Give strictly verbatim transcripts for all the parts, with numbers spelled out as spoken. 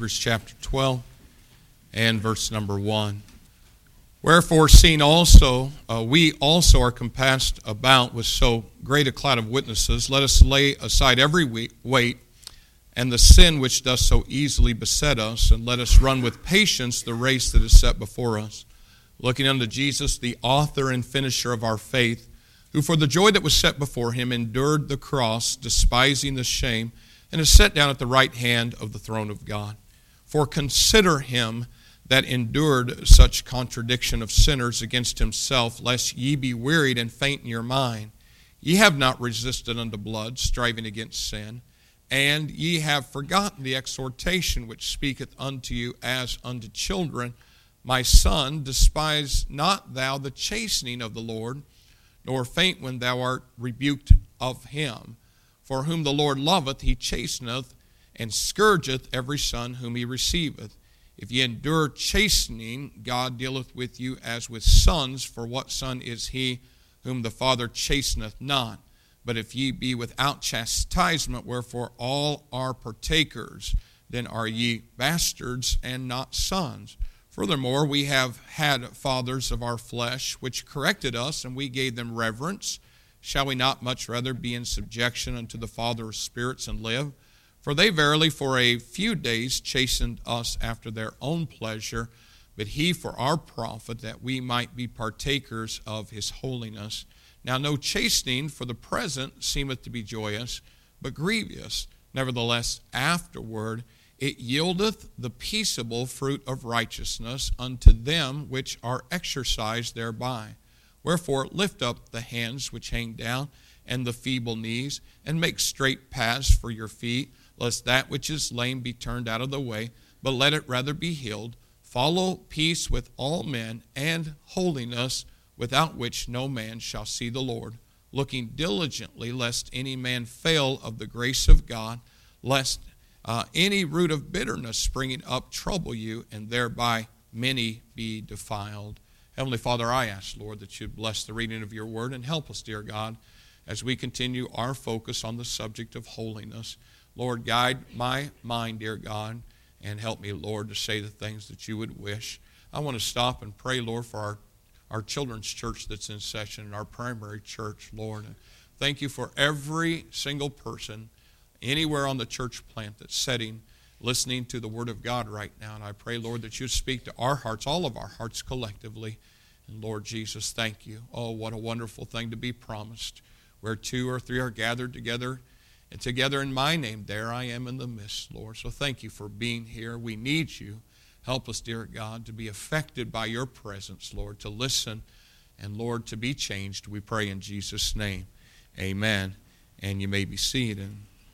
Hebrews chapter twelve and verse number one. Wherefore, seeing also, uh, we also are compassed about with so great a cloud of witnesses, let us lay aside every weight and the sin which doth so easily beset us, and let us run with patience the race that is set before us, looking unto Jesus, the author and finisher of our faith, who for the joy that was set before him endured the cross, despising the shame, and is set down at the right hand of the throne of God. For consider him that endured such contradiction of sinners against himself, lest ye be wearied and faint in your mind. Ye have not resisted unto blood, striving against sin, and ye have forgotten the exhortation which speaketh unto you as unto children. My son, despise not thou the chastening of the Lord, nor faint when thou art rebuked of him. For whom the Lord loveth, he chasteneth, and scourgeth every son whom he receiveth. If ye endure chastening, God dealeth with you as with sons, for what son is he whom the Father chasteneth not? But if ye be without chastisement, wherefore all are partakers, then are ye bastards and not sons. Furthermore, we have had fathers of our flesh, which corrected us, and we gave them reverence. Shall we not much rather be in subjection unto the Father of spirits and live? For they verily for a few days chastened us after their own pleasure, but he for our profit, that we might be partakers of his holiness. Now no chastening for the present seemeth to be joyous, but grievous. Nevertheless, afterward it yieldeth the peaceable fruit of righteousness unto them which are exercised thereby. Wherefore lift up the hands which hang down, and the feeble knees, and make straight paths for your feet, lest that which is lame be turned out of the way, but let it rather be healed. Follow peace with all men, and holiness, without which no man shall see the Lord, looking diligently lest any man fail of the grace of God, lest uh, any root of bitterness springing up trouble you, and thereby many be defiled. Heavenly Father, I ask, Lord, that you bless the reading of your word and help us, dear God, as we continue our focus on the subject of holiness. Lord, guide my mind, dear God, and help me, Lord, to say the things that you would wish. I want to stop and pray, Lord, for our our children's church that's in session, and our primary church, Lord. And thank you for every single person anywhere on the church plant that's sitting, listening to the Word of God right now. And I pray, Lord, that you speak to our hearts, all of our hearts collectively. And Lord Jesus, thank you. Oh, what a wonderful thing to be promised. Where two or three are gathered together, and together in my name, there I am in the midst, Lord. So thank you for being here. We need you. Help us, dear God, to be affected by your presence, Lord, to listen, and, Lord, to be changed. We pray in Jesus' name. Amen. And you may be seated.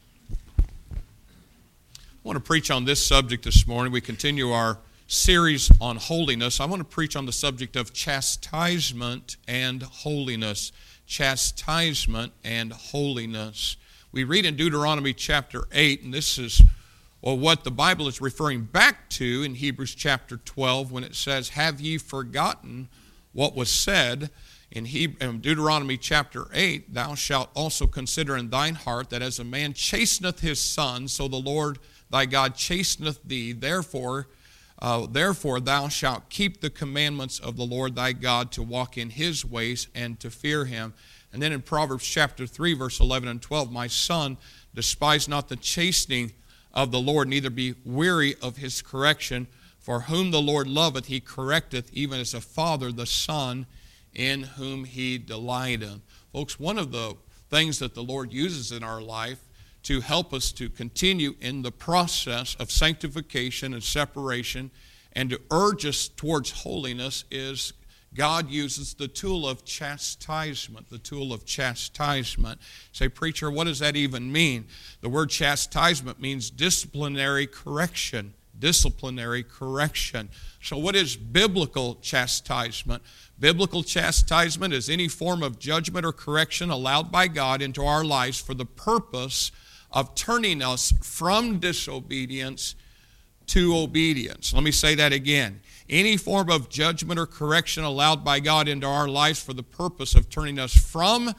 I want to preach on this subject this morning. We continue our series on holiness. I want to preach on the subject of chastisement and holiness. Chastisement and holiness. We read in Deuteronomy chapter eight, and this is or what the Bible is referring back to in Hebrews chapter twelve when it says, have ye forgotten what was said in Deuteronomy chapter eight, thou shalt also consider in thine heart that as a man chasteneth his son, so the Lord thy God chasteneth thee. Therefore, uh, therefore thou shalt keep the commandments of the Lord thy God to walk in his ways and to fear him. And then in Proverbs chapter three, verse eleven and twelve, my son, despise not the chastening of the Lord, neither be weary of his correction. For whom the Lord loveth, he correcteth, even as a father the son in whom he delighteth. Folks, one of the things that the Lord uses in our life to help us to continue in the process of sanctification and separation and to urge us towards holiness is God uses the tool of chastisement, the tool of chastisement. Say, preacher, what does that even mean? The word chastisement means disciplinary correction, disciplinary correction. So what is biblical chastisement? Biblical chastisement is any form of judgment or correction allowed by God into our lives for the purpose of turning us from disobedience to obedience. Let me say that again. Any form of judgment or correction allowed by God into our lives for the purpose of turning us from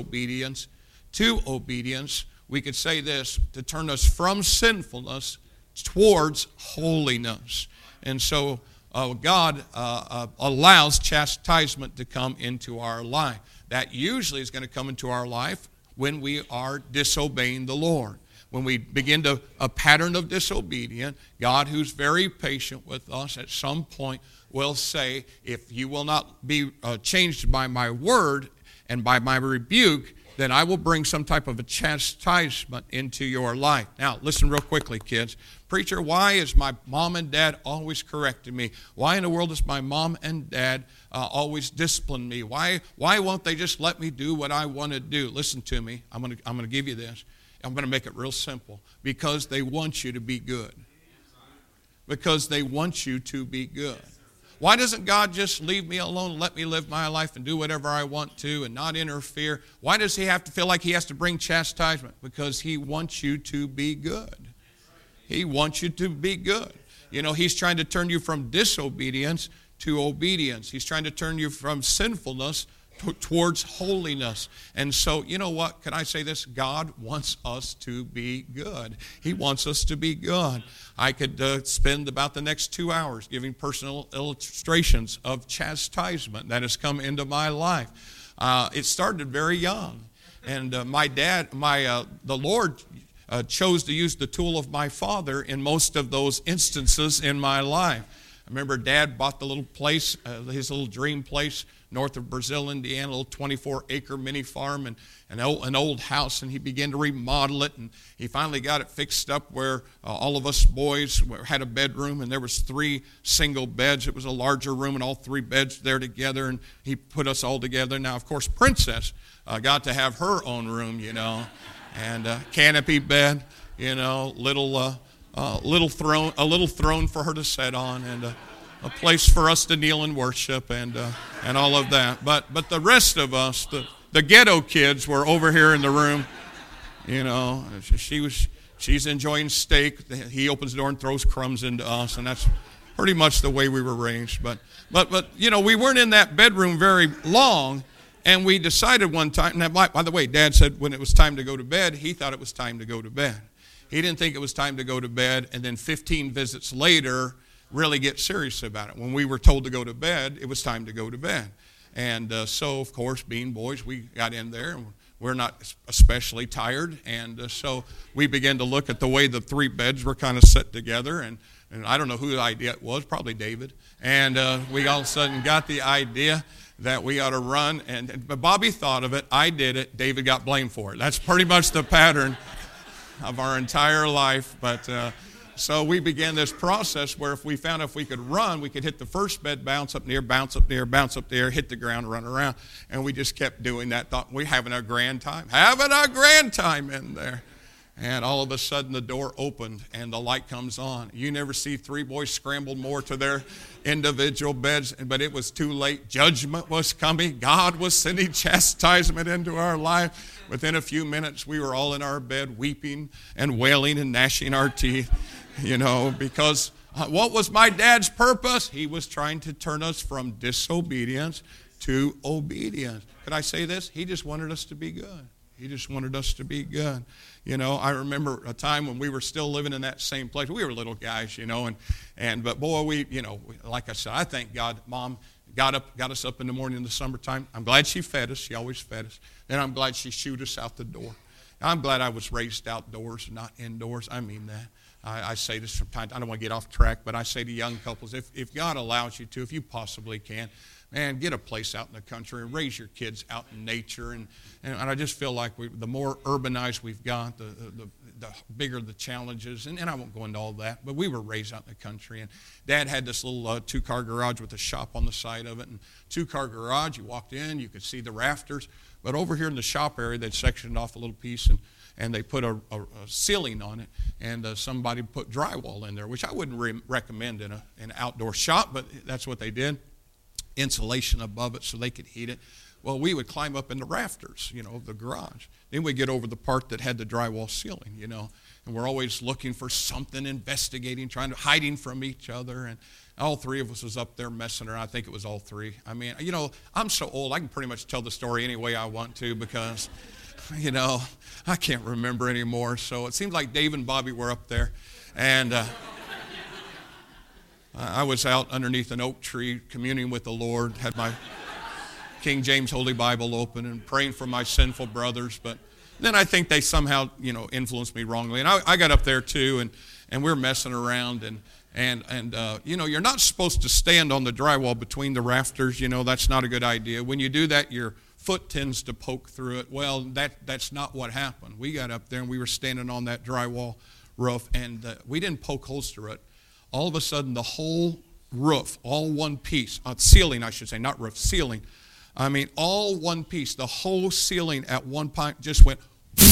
disobedience to obedience. We could say this, to turn us from sinfulness towards holiness. And so uh, God uh, uh, allows chastisement to come into our life. That usually is going to come into our life when we are disobeying the Lord. When we begin to a pattern of disobedience, God, who's very patient with us, at some point will say, if you will not be uh, changed by my word and by my rebuke, then I will bring some type of a chastisement into your life. Now, listen real quickly, kids. Preacher, why is my mom and dad always correcting me? Why in the world does my mom and dad uh, always discipline me? Why why won't they just let me do what I want to do? Listen to me. I'm going to I'm going to give you this. I'm going to make it real simple. Because they want you to be good. Because they want you to be good. Why doesn't God just leave me alone and let me live my life and do whatever I want to and not interfere? Why does he have to feel like he has to bring chastisement? Because he wants you to be good. He wants you to be good. You know, he's trying to turn you from disobedience to obedience. He's trying to turn you from sinfulness to, towards holiness. And so, you know what? Can I say this? God wants us to be good. He wants us to be good. I could uh, spend about the next two hours giving personal illustrations of chastisement that has come into my life. Uh, it started very young. And uh, my dad, my uh, the Lord uh, chose to use the tool of my father in most of those instances in my life. I remember Dad bought the little place, uh, his little dream place north of Brazil, Indiana, a little twenty-four acre mini farm and an old, an old house, and he began to remodel it, and he finally got it fixed up where uh, all of us boys had a bedroom, and there was three single beds. It was a larger room, and all three beds there together, and he put us all together. Now, of course, Princess uh, got to have her own room, you know, and uh, canopy bed, you know, little... Uh, Uh, little throne, a little throne for her to sit on, and uh, a place for us to kneel and worship, and uh, and all of that. But but the rest of us, the the ghetto kids, were over here in the room. You know, she was she's enjoying steak. He opens the door and throws crumbs into us, and that's pretty much the way we were raised. But but but you know, we weren't in that bedroom very long, and we decided one time. Now, by, by the way, Dad said when it was time to go to bed, he thought it was time to go to bed. He didn't think it was time to go to bed, and then fifteen visits later, really get serious about it. When we were told to go to bed, it was time to go to bed. And uh, so, of course, being boys, we got in there, and we're not especially tired. And uh, so we began to look at the way the three beds were kind of set together, and, and I don't know who the idea it was, probably David. And uh, we all of a sudden got the idea that we ought to run. And, and but Bobby thought of it, I did it, David got blamed for it. That's pretty much the pattern of our entire life. But uh, so we began this process where if we found if we could run, we could hit the first bed, bounce up near, bounce up near, bounce up there, hit the ground, run around. And we just kept doing that. Thought we're having a grand time, having a grand time in there. And all of a sudden the door opened and the light comes on. You never see three boys scramble more to their individual beds, but it was too late. Judgment was coming. God was sending chastisement into our life. Within a few minutes, we were all in our bed weeping and wailing and gnashing our teeth, you know, because uh, what was my dad's purpose? He was trying to turn us from disobedience to obedience. Could I say this? He just wanted us to be good. He just wanted us to be good. You know, I remember a time when we were still living in that same place. We were little guys, you know, and, and but boy, we, you know, like I said, I thank God, Mom got up, got us up in the morning in the summertime. I'm glad she fed us. She always fed us. And I'm glad she shooed us out the door. I'm glad I was raised outdoors, not indoors. I mean that. I, I say this from time to time. I don't want to get off track, but I say to young couples, if, if God allows you to, if you possibly can, man, get a place out in the country and raise your kids out in nature. And, and, and I just feel like we, the more urbanized we've got, the, the, the bigger the challenges. And, and I won't go into all that, but we were raised out in the country. And Dad had this little uh, two-car garage with a shop on the side of it. And two-car garage, you walked in, you could see the rafters. But over here in the shop area, they'd sectioned off a little piece, and, and they put a, a, a ceiling on it. And uh, somebody put drywall in there, which I wouldn't re- recommend in, a, in an outdoor shop, but that's what they did. Insulation above it so they could heat it. Well, we would climb up in the rafters, you know, of the garage. Then we'd get over the part that had the drywall ceiling, you know, and we're always looking for something, investigating, trying to, hiding from each other. And all three of us was up there messing around. I think it was all three. I mean, you know, I'm so old, I can pretty much tell the story any way I want to because, you know, I can't remember anymore. So it seems like Dave and Bobby were up there. And uh, I was out underneath an oak tree communing with the Lord, had my King James Holy Bible open and praying for my sinful brothers. But then I think they somehow, you know, influenced me wrongly. And I, I got up there too, and, and we were messing around. And, and, and uh, you know, you're not supposed to stand on the drywall between the rafters. You know, that's not a good idea. When you do that, your foot tends to poke through it. Well, that that's not what happened. We got up there, and we were standing on that drywall roof, and uh, we didn't poke holes through it. All of a sudden, the whole roof, all one piece, uh, ceiling, I should say, not roof, ceiling, I mean, all one piece, the whole ceiling at one point just went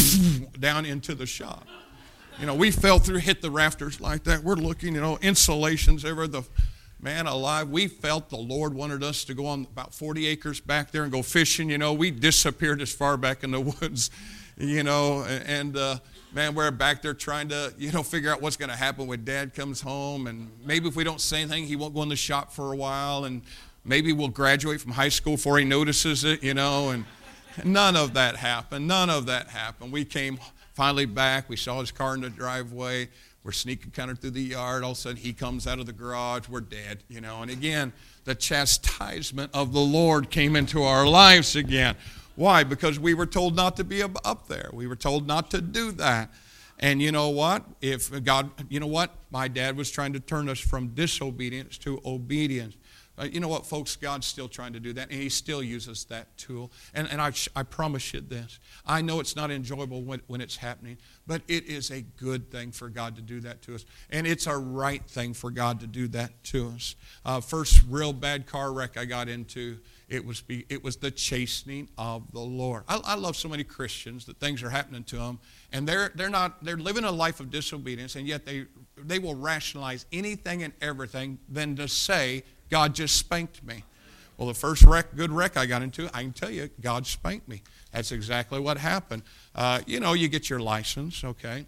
down into the shop. You know, we fell through, hit the rafters like that. We're looking, you know, insulations ever. The man alive, we felt the Lord wanted us to go on about forty acres back there and go fishing. You know, we disappeared as far back in the woods, you know, and uh, man, we're back there trying to, you know, figure out what's going to happen when Dad comes home. And maybe if we don't say anything, he won't go in the shop for a while. And maybe we'll graduate from high school before he notices it, you know. And none of that happened. None of that happened. We came finally back. We saw his car in the driveway. We're sneaking kind of through the yard. All of a sudden, he comes out of the garage. We're dead, you know. And again, the chastisement of the Lord came into our lives again. Why? Because we were told not to be up there. We were told not to do that. And you know what? If God, you know what? My dad was trying to turn us from disobedience to obedience. Uh, you know what, folks? God's still trying to do that, and he still uses that tool. And, and I, I promise you this. I know it's not enjoyable when, when it's happening, but it is a good thing for God to do that to us. And it's a right thing for God to do that to us. Uh, first real bad car wreck I got into, it was be, it was the chastening of the Lord. I, I love so many Christians that things are happening to them, and they're they're not they're living a life of disobedience, and yet they they will rationalize anything and everything than to say, God just spanked me. Well, the first wreck, good wreck I got into, I can tell you, God spanked me. That's exactly what happened. Uh, you know, you get your license, okay,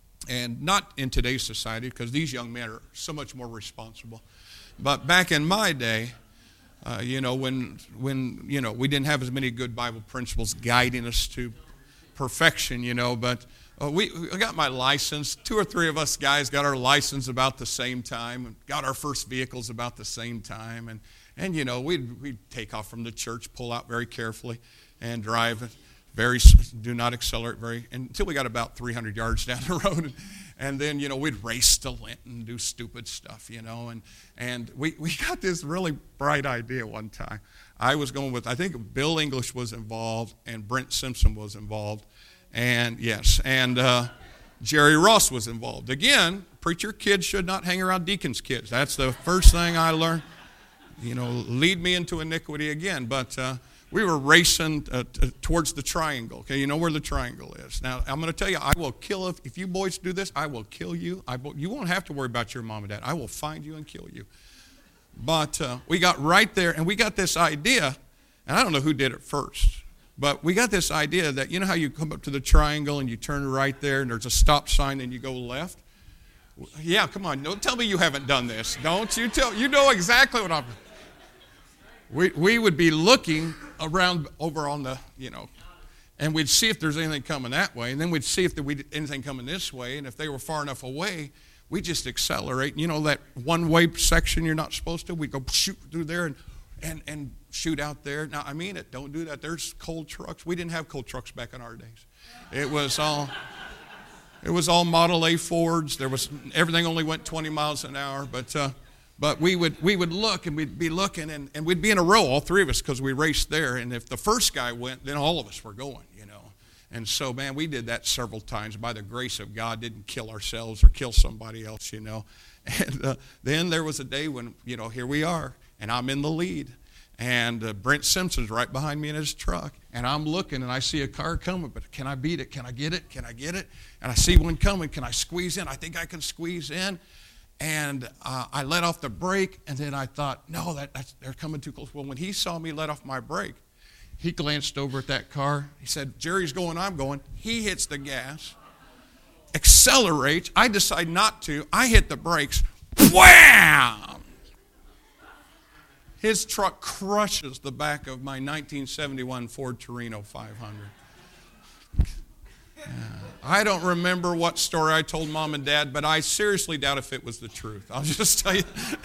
and not in today's society because these young men are so much more responsible. But back in my day, uh, you know, when when you know we didn't have as many good Bible principles guiding us to perfection, you know, but uh, we, we got my license. Two or three of us guys got our license about the same time, and got our first vehicles about the same time, and and you know we'd we'd take off from the church, pull out very carefully, and drive very do not accelerate very until we got about three hundred yards down the road, and, and then you know we'd race to Linton and do stupid stuff, you know, and and we we got this really bright idea one time. I was going with, I think Bill English was involved and Brent Simpson was involved. And yes, and uh, Jerry Ross was involved. Again, preacher kids should not hang around deacons' kids. That's the first thing I learned. You know, lead me into iniquity again. But uh, we were racing uh, t- towards the triangle. Okay, you know where the triangle is. Now, I'm going to tell you, I will kill, if, if you boys do this, I will kill you. I will, you won't have to worry about your mom and dad. I will find you and kill you. But uh, we got right there, and we got this idea, and I don't know who did it first, but we got this idea that, you know how you come up to the triangle and you turn right there, and there's a stop sign, and you go left? Yeah, come on, don't tell me you haven't done this. Don't you tell, you know exactly what I'm, we, we would be looking around over on the, you know, and we'd see if there's anything coming that way, and then we'd see if there was anything coming this way, and if they were far enough away, we just accelerate. You know that one-way section you're not supposed to? We go shoot through there and, and, and shoot out there. Now, I mean it. Don't do that. There's cold trucks. We didn't have cold trucks back in our days. It was all it was all Model A Fords. There was everything only went twenty miles an hour. But uh, but we would we would look and we'd be looking and, and we'd be in a row, all three of us, because we raced there. And if the first guy went, then all of us were going. You know. And so, man, we did that several times. By the grace of God, didn't kill ourselves or kill somebody else, you know. And uh, then there was a day when, you know, here we are, and I'm in the lead. And uh, Brent Simpson's right behind me in his truck. And I'm looking, and I see a car coming, but can I beat it? Can I get it? Can I get it? And I see one coming. Can I squeeze in? I think I can squeeze in. And uh, I let off the brake, and then I thought, no, that, that's, they're coming too close. Well, when he saw me let off my brake, he glanced over at that car. He said, Jerry's going, I'm going. He hits the gas, accelerates. I decide not to. I hit the brakes. Wham! His truck crushes the back of my nineteen seventy-one Ford Torino five hundred. I don't remember what story I told Mom and Dad, but I seriously doubt if it was the truth. I'll just tell you.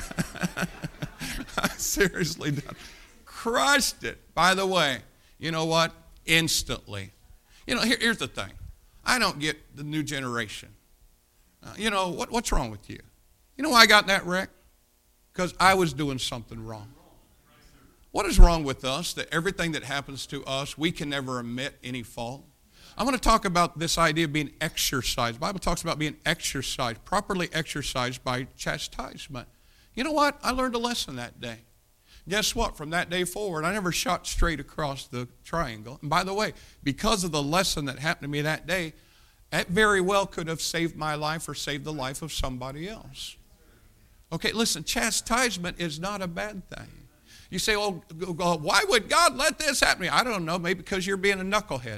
I seriously doubt. Crushed it. By the way, you know what? Instantly. You know, here, here's the thing. I don't get the new generation. Uh, you know, what, what's wrong with you? You know why I got in that wreck? Because I was doing something wrong. What is wrong with us that everything that happens to us, we can never admit any fault? I'm going to talk about this idea of being exercised. The Bible talks about being exercised, properly exercised by chastisement. You know what? I learned a lesson that day. Guess what? From that day forward, I never shot straight across the triangle. And by the way, because of the lesson that happened to me that day, that very well could have saved my life or saved the life of somebody else. Okay, listen, chastisement is not a bad thing. You say, oh, why would God let this happen to me? I don't know, maybe because you're being a knucklehead.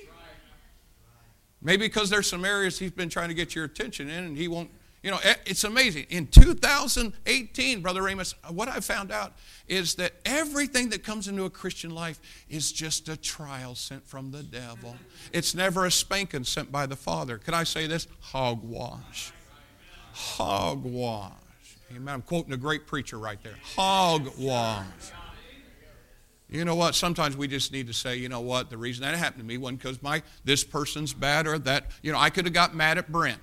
Maybe because there's some areas he's been trying to get your attention in and he won't. You know, it's amazing. In two thousand eighteen, Brother Amos, what I found out is that everything that comes into a Christian life is just a trial sent from the devil. It's never a spanking sent by the Father. Could I say this? Hogwash. Hogwash. Amen. I'm quoting a great preacher right there. Hogwash. You know what? Sometimes we just need to say, you know what? The reason that happened to me wasn't because my this person's bad or that. You know, I could have got mad at Brent.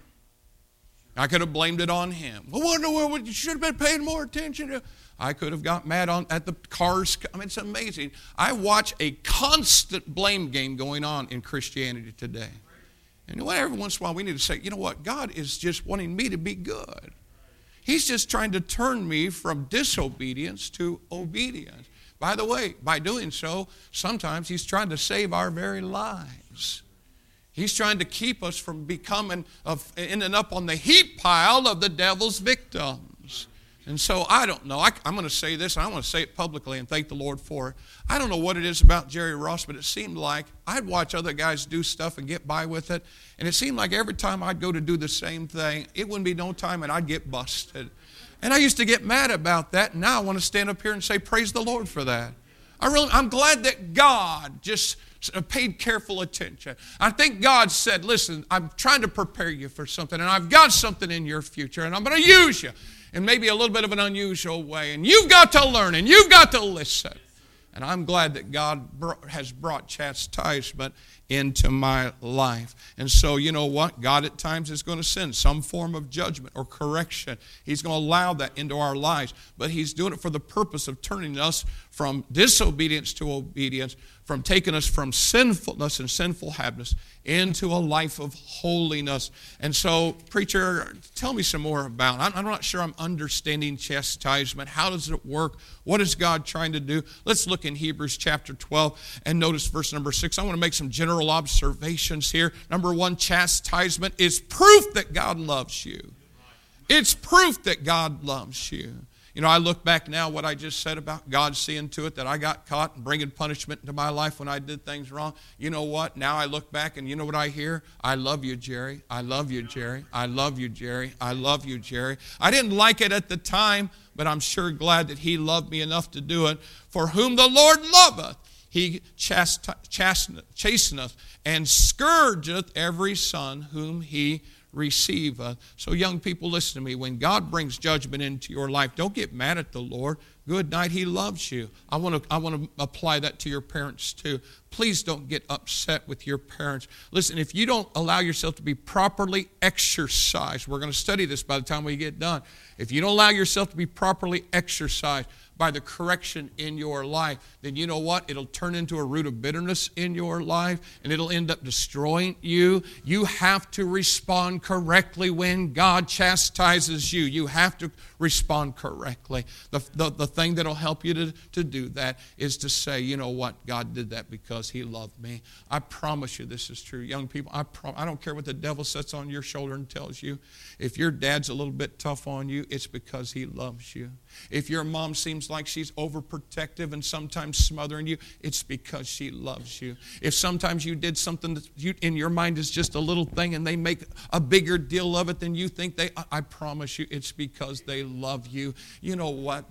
I could have blamed it on him. I wonder what you should have been paying more attention to. I could have got mad on at the cars. I mean, it's amazing. I watch a constant blame game going on in Christianity today. And you know what? Every once in a while we need to say, you know what? God is just wanting me to be good. He's just trying to turn me from disobedience to obedience. By the way, by doing so, sometimes he's trying to save our very lives. He's trying to keep us from becoming, of, ending up on the heap pile of the devil's victims. And so I don't know. I, I'm going to say this, and I want to say it publicly and thank the Lord for it. I don't know what it is about Jerry Ross, but it seemed like I'd watch other guys do stuff and get by with it. And it seemed like every time I'd go to do the same thing, it wouldn't be no time and I'd get busted. And I used to get mad about that. And now I want to stand up here and say, praise the Lord for that. I really, I'm glad that God just paid careful attention. I think God said, listen, I'm trying to prepare you for something, and I've got something in your future, and I'm going to use you in maybe a little bit of an unusual way. And you've got to learn, and you've got to listen. And I'm glad that God brought, has brought chastisement into my life. And so, you know what? God at times is going to send some form of judgment or correction. He's going to allow that into our lives. But he's doing it for the purpose of turning us from disobedience to obedience, from taking us from sinfulness and sinful habits into a life of holiness. And so, preacher, tell me some more about it. I'm, I'm not sure I'm understanding chastisement. How does it work? What is God trying to do? Let's look in Hebrews chapter twelve and notice verse number six. I want to make some general observations here. Number one, chastisement is proof that God loves you. It's proof that God loves you. You know, I look back now what I just said about God seeing to it that I got caught and bringing punishment into my life when I did things wrong. You know what? Now I look back and you know what I hear? I love you, Jerry. I love you, Jerry. I love you, Jerry. I love you, Jerry. I didn't like it at the time, but I'm sure glad that he loved me enough to do it. For whom the Lord loveth, he chast- chasteneth, chasteneth and scourgeth every son whom he receiveth. So young people, listen to me. When God brings judgment into your life, don't get mad at the Lord. Good night. He loves you. I want to I want to apply that to your parents too. Please don't get upset with your parents. Listen, if you don't allow yourself to be properly exercised, we're going to study this by the time we get done. If you don't allow yourself to be properly exercised by the correction in your life, then you know what? It'll turn into a root of bitterness in your life, and it'll end up destroying you. You have to respond correctly when God chastises you. You have to respond correctly. The, the, the thing that'll help you to, to do that is to say, you know what? God did that because he loved me. I promise you this is true. Young people, I, prom- I don't care what the devil sits on your shoulder and tells you. If your dad's a little bit tough on you, it's because he loves you. If your mom seems like she's overprotective and sometimes smothering you, it's because she loves you. If sometimes you did something that you, in your mind is just a little thing and they make a bigger deal of it than you think they, I, I promise you it's because they love you. You know what? They see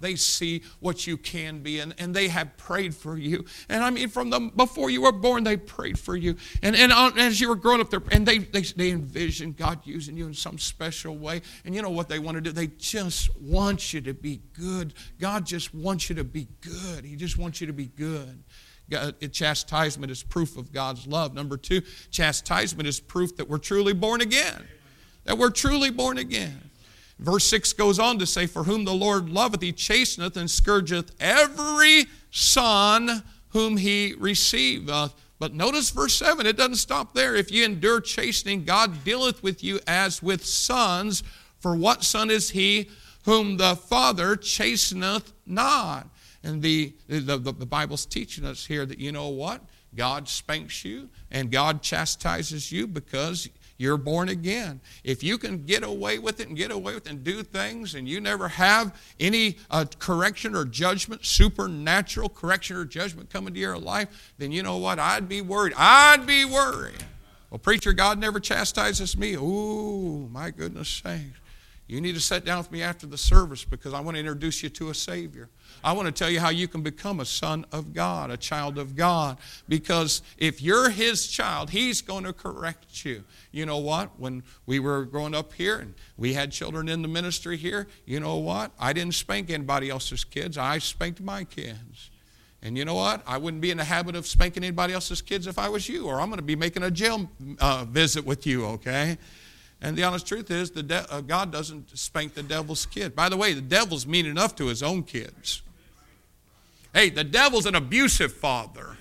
be what you can be. And, and they have prayed for you. And I mean, from the before you were born, they prayed for you. And, and as you were growing up there, and they, they, they envisioned God using you in some special way. And you know what they want to do? They just want you to be good. God just wants you to be good. He just wants you to be good. Chastisement is proof of God's love. Number two, chastisement is proof that we're truly born again. That we're truly born again. Verse six goes on to say, for whom the Lord loveth, he chasteneth and scourgeth every son whom he receiveth. But notice verse seven, it doesn't stop there. If ye endure chastening, God dealeth with you as with sons. For what son is he whom the Father chasteneth not? And the, the, the, the Bible's teaching us here that, you know what? God spanks you and God chastises you because you're born again. If you can get away with it and get away with it and do things and you never have any uh, correction or judgment, supernatural correction or judgment come into your life, then you know what? I'd be worried. I'd be worried. Well, preacher, God never chastises me. Ooh, my goodness sakes. You need to sit down with me after the service because I want to introduce you to a Savior. I want to tell you how you can become a son of God, a child of God. Because if you're His child, He's going to correct you. You know what? When we were growing up here and we had children in the ministry here, you know what? I didn't spank anybody else's kids. I spanked my kids. And you know what? I wouldn't be in the habit of spanking anybody else's kids if I was you, or I'm going to be making a jail uh, visit with you, okay? And the honest truth is, the de- uh, God doesn't spank the devil's kid. By the way, the devil's mean enough to his own kids. Hey, the devil's an abusive father.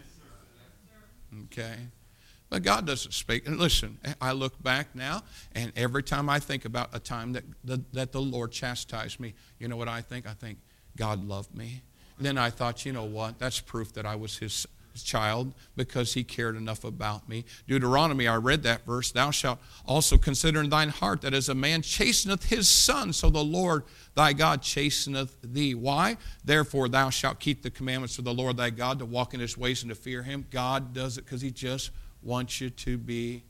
Okay? But God doesn't speak. And listen, I look back now, and every time I think about a time that the, that the Lord chastised me, you know what I think? I think, God loved me. And then I thought, you know what? That's proof that I was His child because He cared enough about me. Deuteronomy, I read that verse, thou shalt also consider in thine heart that as a man chasteneth his son, so the Lord thy God chasteneth thee. Why? Therefore thou shalt keep the commandments of the Lord thy God, to walk in His ways and to fear Him. God does it because He just wants you to be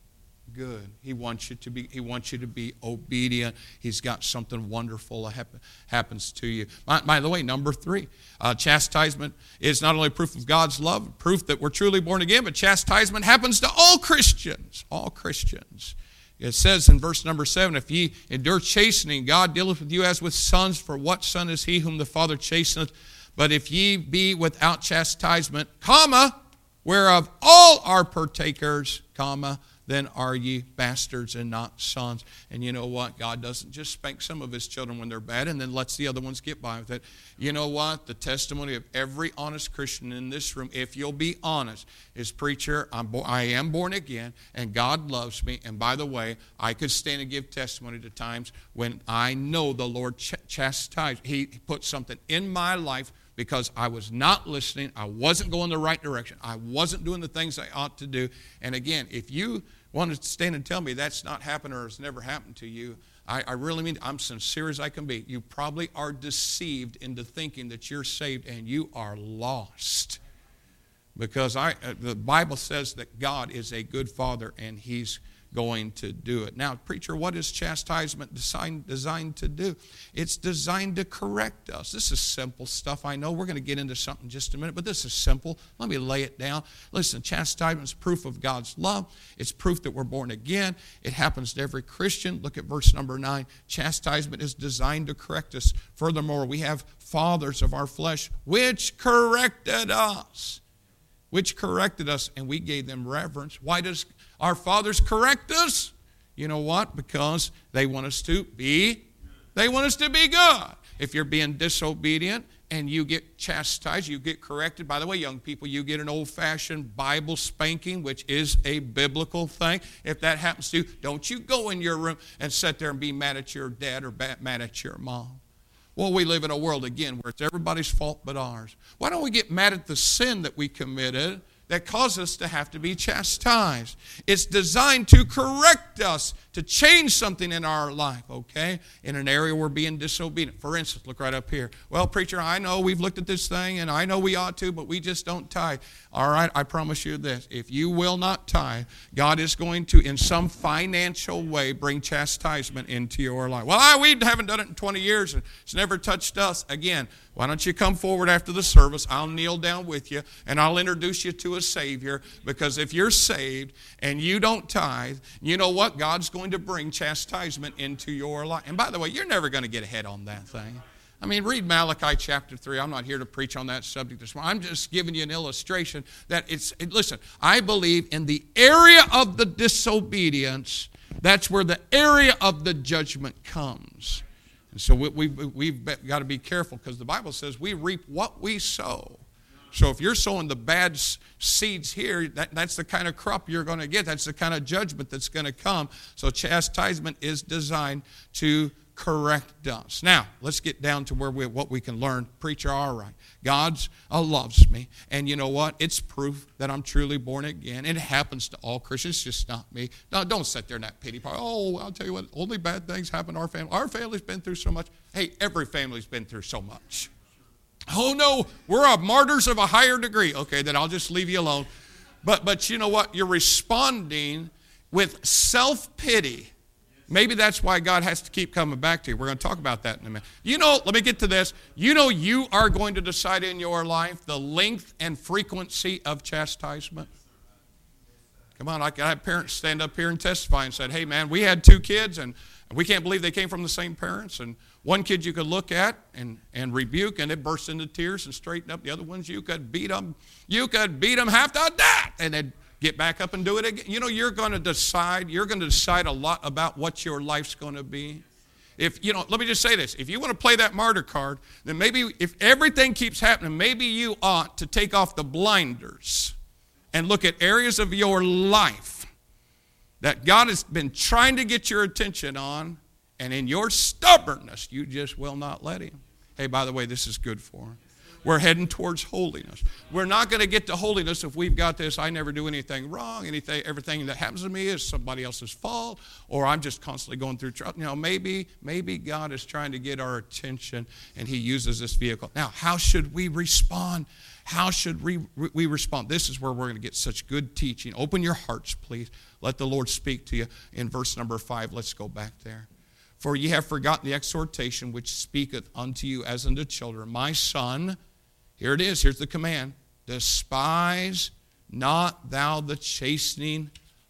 good. He wants you to be, He wants you to be obedient. He's got something wonderful that happen, happens to you. By, by the way, number three, uh, chastisement is not only proof of God's love, proof that we're truly born again, but chastisement happens to all Christians. All Christians. It says in verse number seven, if ye endure chastening, God dealeth with you as with sons. For what son is he whom the Father chasteneth? But if ye be without chastisement, comma, whereof all are partakers, comma, then are ye bastards and not sons. And you know what? God doesn't just spank some of His children when they're bad and then lets the other ones get by with it. You know what? The testimony of every honest Christian in this room, if you'll be honest, is, preacher, I'm bo- I am born again and God loves me. And by the way, I could stand and give testimony to times when I know the Lord ch- chastised. He put something in my life because I was not listening. I wasn't going the right direction. I wasn't doing the things I ought to do. And again, if you want to stand and tell me that's not happened or has never happened to you, I, I really mean, I'm sincere as I can be. You probably are deceived into thinking that you're saved and you are lost. Because I, uh, the Bible says that God is a good Father and He's going to do it. Now, preacher, what is chastisement designed, designed to do? It's designed to correct us. This is simple stuff. I know we're going to get into something in just a minute, but this is simple. Let me lay it down. Listen, chastisement is proof of God's love. It's proof that we're born again. It happens to every Christian. Look at verse number nine. Chastisement is designed to correct us. Furthermore, we have fathers of our flesh, which corrected us. Which corrected us, and we gave them reverence. Why does our fathers correct us? You know what? Because they want us to be, they want us to be good. If you're being disobedient and you get chastised, you get corrected. By the way, young people, you get an old-fashioned Bible spanking, which is a biblical thing. If that happens to you, don't you go in your room and sit there and be mad at your dad or mad at your mom. Well, we live in a world, again, where it's everybody's fault but ours. Why don't we get mad at the sin that we committed that cause us to have to be chastised. It's designed to correct us, to change something in our life, okay? In an area we're being disobedient. For instance, look right up here. Well, preacher, I know we've looked at this thing, and I know we ought to, but we just don't tithe. All right, I promise you this. If you will not tithe, God is going to, in some financial way, bring chastisement into your life. Well, I, we haven't done it in twenty years, and it's never touched us. Again, why don't you come forward after the service? I'll kneel down with you, and I'll introduce you to a Savior, because if you're saved and you don't tithe, you know what? God's going to bring chastisement into your life. And by the way, you're never going to get ahead on that thing. I mean, read Malachi chapter three. I'm not here to preach on that subject this morning. I'm just giving you an illustration that it's, it, listen, I believe in the area of the disobedience, that's where the area of the judgment comes. And so we, we, we've got to be careful, because the Bible says we reap what we sow. So if you're sowing the bad seeds here, that, that's the kind of crop you're going to get. That's the kind of judgment that's going to come. So chastisement is designed to correct us. Now, let's get down to where we, what we can learn. Preacher, all right. God uh, loves me. And you know what? It's proof that I'm truly born again. It happens to all Christians. It's just not me. Now, don't sit there in that pity party. Oh, I'll tell you what, only bad things happen to our family. Our family's been through so much. Hey, every family's been through so much. Oh, no, we're a martyrs of a higher degree. Okay, then I'll just leave you alone. But, but you know what? You're responding with self-pity. Maybe that's why God has to keep coming back to you. We're going to talk about that in a minute. You know, let me get to this. You know you are going to decide in your life the length and frequency of chastisement. Come on, I had parents stand up here and testify and said, hey, man, we had two kids, and we can't believe they came from the same parents. And one kid you could look at and, and rebuke, and it burst into tears and straighten up. The other ones, you could beat them. You could beat them half to death, and they'd get back up and do it again. You know, you're going to decide, you're going to decide a lot about what your life's going to be. If, you know, let me just say this. If you want to play that martyr card, then maybe if everything keeps happening, maybe you ought to take off the blinders and look at areas of your life that God has been trying to get your attention on, and in your stubbornness, you just will not let him. Hey, by the way, this is good for him. We're heading towards holiness. We're not going to get to holiness if we've got this, I never do anything wrong, anything, everything that happens to me is somebody else's fault, or I'm just constantly going through trouble. You know, maybe, maybe God is trying to get our attention, and he uses this vehicle. Now, how should we respond? How should we, we respond? This is where we're going to get such good teaching. Open your hearts, please. Let the Lord speak to you. In verse number five, let's go back there. For ye have forgotten the exhortation which speaketh unto you as unto children. My son, here it is, here's the command. Despise not thou the chastening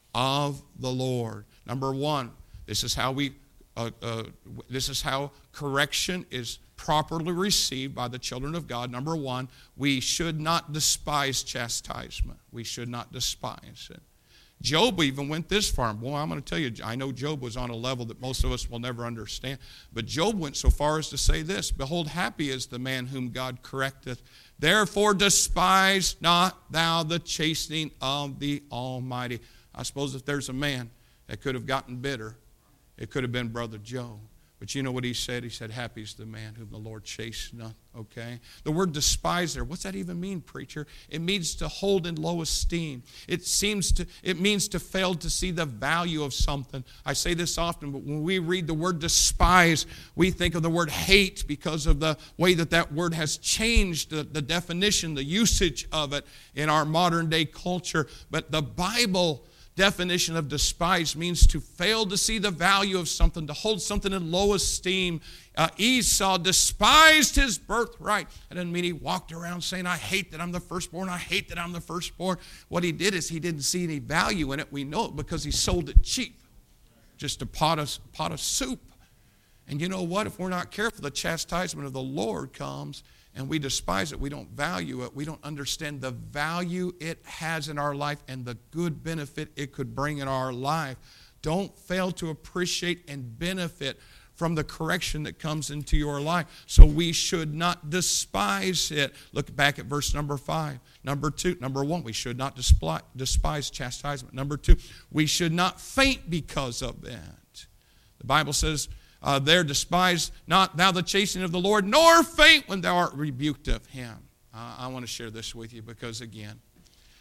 of the Lord. Number one, this is how we, uh, uh, this is how correction is properly received by the children of God. Number one, we should not despise chastisement. We should not despise it. Job even went this far. Boy, I'm going to tell you, I know Job was on a level that most of us will never understand. But Job went so far as to say this, behold, happy is the man whom God correcteth. Therefore despise not thou the chastening of the Almighty. I suppose if there's a man that could have gotten bitter, it could have been Brother Job. But you know what he said? He said, happy is the man whom the Lord chasteneth. Okay? The word despise there, what's that even mean, preacher? It means to hold in low esteem. It seems to, it means to fail to see the value of something. I say this often, but when we read the word despise, we think of the word hate because of the way that that word has changed the, the definition, the usage of it in our modern day culture. But the Bible definition of despise means to fail to see the value of something, to hold something in low esteem. Uh, Esau despised his birthright. That doesn't mean he walked around saying, I hate that I'm the firstborn, I hate that I'm the firstborn. What he did is he didn't see any value in it. We know it because he sold it cheap, just a pot of, pot of soup. And you know what? If we're not careful, the chastisement of the Lord comes and we despise it, we don't value it, we don't understand the value it has in our life and the good benefit it could bring in our life. Don't fail to appreciate and benefit from the correction that comes into your life. So we should not despise it. Look back at verse number five. Number two, number one, we should not despise, despise chastisement. Number two, we should not faint because of that. The Bible says, Uh, there despise not thou the chastening of the Lord, nor faint when thou art rebuked of him. Uh, I want to share this with you because, again,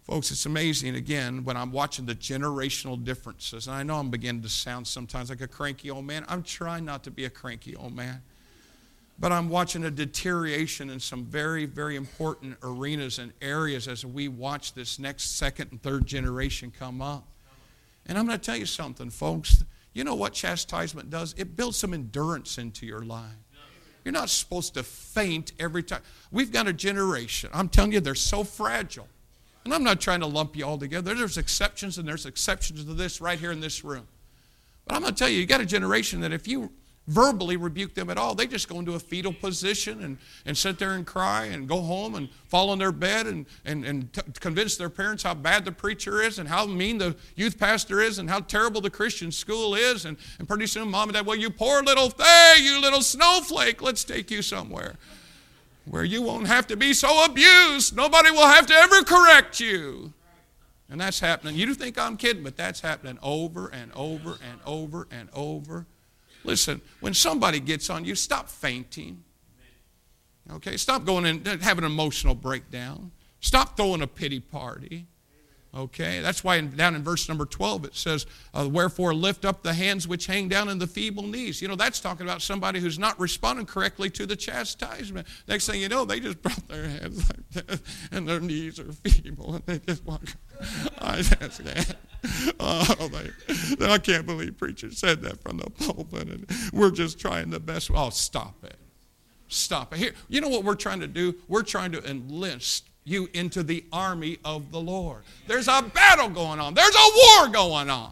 Folks, it's amazing, again, when I'm watching the generational differences. And I know I'm beginning to sound sometimes like a cranky old man. I'm trying not to be a cranky old man. But I'm watching a deterioration in some very, very important arenas and areas as we watch this next second and third generation come up. And I'm going to tell you something, folks. You know what chastisement does? It builds some endurance into your life. You're not supposed to faint every time. We've got a generation. I'm telling you, they're so fragile. And I'm not trying to lump you all together. There's exceptions, and there's exceptions to this right here in this room. But I'm going to tell you, you got a generation that if you verbally rebuke them at all, they just go into a fetal position and, and sit there and cry and go home and fall in their bed and, and, and t- convince their parents how bad the preacher is and how mean the youth pastor is and how terrible the Christian school is. And, and pretty soon, mom and dad, well, you poor little thing, you little snowflake, let's take you somewhere where you won't have to be so abused. Nobody will have to ever correct you. And that's happening. You think I'm kidding, but that's happening over and over and over and over. Listen, when somebody gets on you, stop fainting. Okay, stop going and having an emotional breakdown. Stop throwing a pity party. Okay, that's why in, down in verse number twelve it says, uh, wherefore lift up the hands which hang down in the feeble knees. You know, that's talking about somebody who's not responding correctly to the chastisement. Next thing you know, they just brought their hands like that, and their knees are feeble, and they just walk. I just can't. Oh, they, I can't believe preacher said that from the pulpit, and we're just trying the best. Oh, stop it. Stop it. Here, you know what we're trying to do? We're trying to enlist you into the army of the Lord. There's a battle going on. There's a war going on.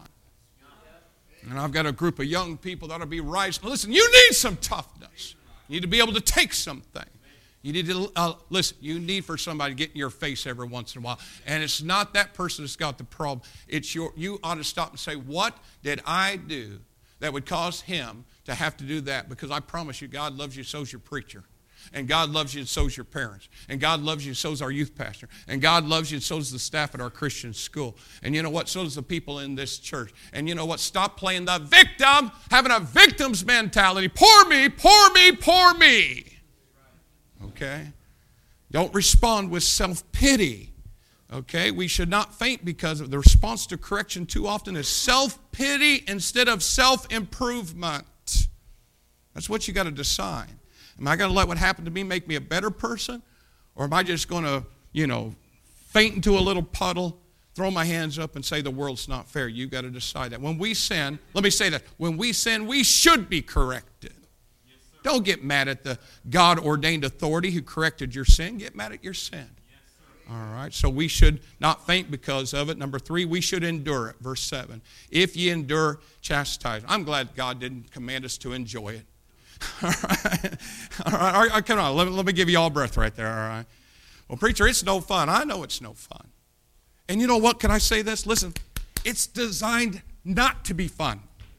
And I've got a group of young people that ought to be rising. Listen, you need some toughness. You need to be able to take something. You need to, uh, listen, you need for somebody to get in your face every once in a while. And it's not that person that's got the problem. It's your, you ought to stop and say, what did I do that would cause him to have to do that? Because I promise you, God loves you, so's your preacher. And God loves you, and so's your parents. And God loves you, and so's our youth pastor. And God loves you, and so's the staff at our Christian school. And you know what? So does the people in this church. And you know what? Stop playing the victim, having a victim's mentality. Poor me, poor me, poor me. Okay? Don't respond with self-pity. Okay? We should not faint because of the response to correction too often is self-pity instead of self-improvement. That's what you got to decide. Am I going to let what happened to me make me a better person? Or am I just going to, you know, faint into a little puddle, throw my hands up and say the world's not fair? You've got to decide that. When we sin, let me say that, when we sin, we should be corrected. Yes, don't get mad at the God-ordained authority who corrected your sin. Get mad at your sin. Yes, all right, so we should not faint because of it. Number three, we should endure it. Verse seven, if ye endure chastisement. I'm glad God didn't command us to enjoy it. All right. All right. All right. Come on. Let me, let me give you all breath right there. All right. Well, preacher, it's no fun. I know it's no fun. And you know what? Can I say this? Listen, it's designed not to be fun.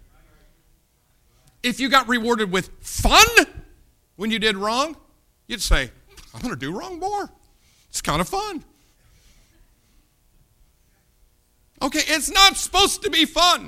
If you got rewarded with fun when you did wrong, you'd say, I'm going to do wrong more. It's kind of fun. Okay, it's not supposed to be fun.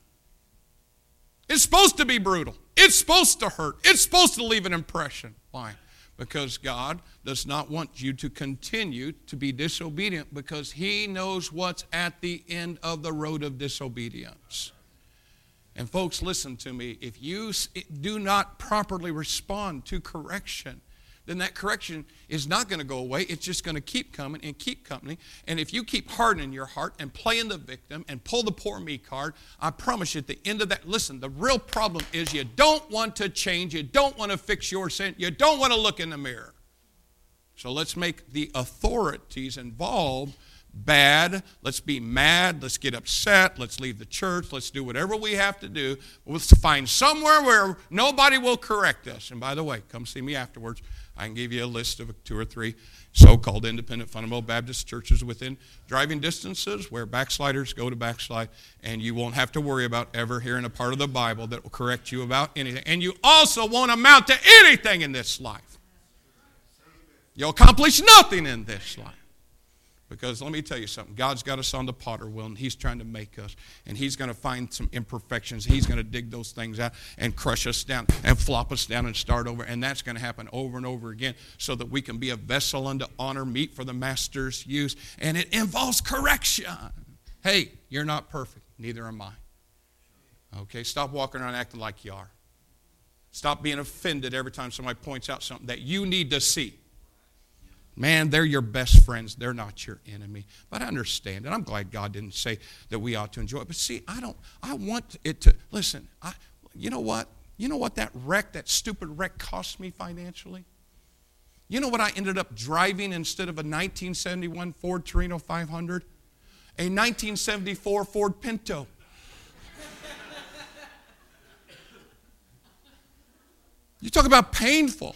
It's supposed to be brutal. It's supposed to hurt. It's supposed to leave an impression. Why? Because God does not want you to continue to be disobedient because He knows what's at the end of the road of disobedience. And folks, listen to me. If you do not properly respond to correction, then that correction is not going to go away. It's just going to keep coming and keep coming. And if you keep hardening your heart and playing the victim and pull the poor me card, I promise you at the end of that, listen, the real problem is you don't want to change. You don't want to fix your sin. You don't want to look in the mirror. So let's make the authorities involved bad. Let's be mad. Let's get upset. Let's leave the church. Let's do whatever we have to do. Let's find somewhere where nobody will correct us. And by the way, come see me afterwards. I can give you a list of two or three so-called independent fundamental Baptist churches within driving distances where backsliders go to backslide, and you won't have to worry about ever hearing a part of the Bible that will correct you about anything. And you also won't amount to anything in this life. You'll accomplish nothing in this life. Because let me tell you something. God's got us on the potter wheel, and he's trying to make us. And he's going to find some imperfections. He's going to dig those things out and crush us down and flop us down and start over. And that's going to happen over and over again so that we can be a vessel unto honor, meet for the master's use. And it involves correction. Hey, you're not perfect. Neither am I. Okay, stop walking around acting like you are. Stop being offended every time somebody points out something that you need to see. Man, they're your best friends. They're not your enemy. But I understand, and I'm glad God didn't say that we ought to enjoy it. But see, I don't, I want it to, listen, I, you know what? You know what that wreck, that stupid wreck cost me financially? You know what I ended up driving instead of a nineteen seventy-one Ford Torino five hundred? A nineteen seventy-four Ford Pinto. You talk about painful.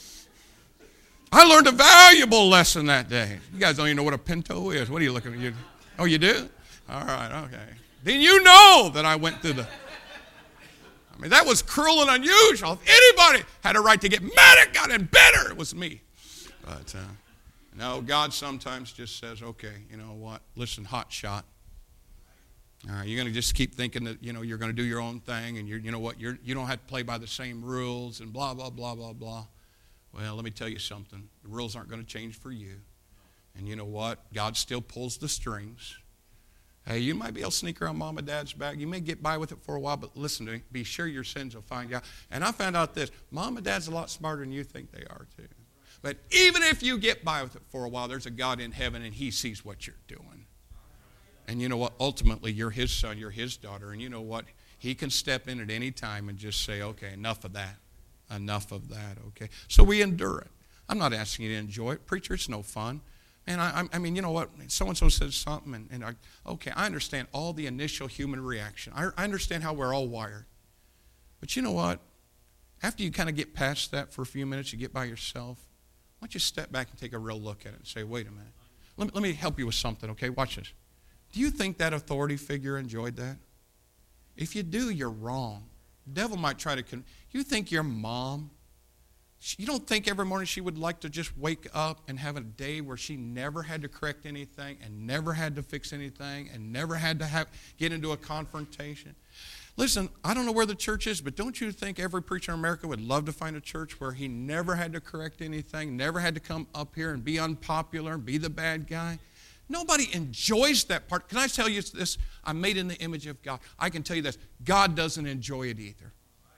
I learned a valuable lesson that day. You guys don't even know what a Pinto is. What are you looking at? You? Oh, you do? All right, okay. Then you know that I went through the... I mean, that was cruel and unusual. If anybody had a right to get mad at God and bitter, it was me. But, uh, no, God sometimes just says, okay, you know what? Listen, hot shot. All right, you're going to just keep thinking that, you know, you're going to do your own thing, and you're, you know what? You're, you don't have to play by the same rules and blah, blah, blah, blah, blah. Well, let me tell you something. The rules aren't going to change for you. And you know what? God still pulls the strings. Hey, you might be able to sneak around mom and dad's back. You may get by with it for a while, but listen to me. Be sure your sins will find you out. And I found out this. Mom and dad's a lot smarter than you think they are, too. But even if you get by with it for a while, there's a God in heaven, and he sees what you're doing. And you know what? Ultimately, you're his son. You're his daughter. And you know what? He can step in at any time and just say, okay, enough of that. Enough of that, okay? So we endure it. I'm not asking you to enjoy it. Preacher, it's no fun. And I, I mean, you know what? So-and-so says something, and, and I, okay, I understand all the initial human reaction. I, I understand how we're all wired. But you know what? After you kind of get past that for a few minutes, you get by yourself, why don't you step back and take a real look at it and say, wait a minute. Let me, let me help you with something, okay? Watch this. Do you think that authority figure enjoyed that? If you do, you're wrong. The devil might try to... Con- you think your mom, you don't think every morning she would like to just wake up and have a day where she never had to correct anything and never had to fix anything and never had to have get into a confrontation? Listen, I don't know where the church is, but don't you think every preacher in America would love to find a church where he never had to correct anything, never had to come up here and be unpopular and be the bad guy? Nobody enjoys that part. Can I tell you this? I'm made in the image of God. I can tell you this. God doesn't enjoy it either.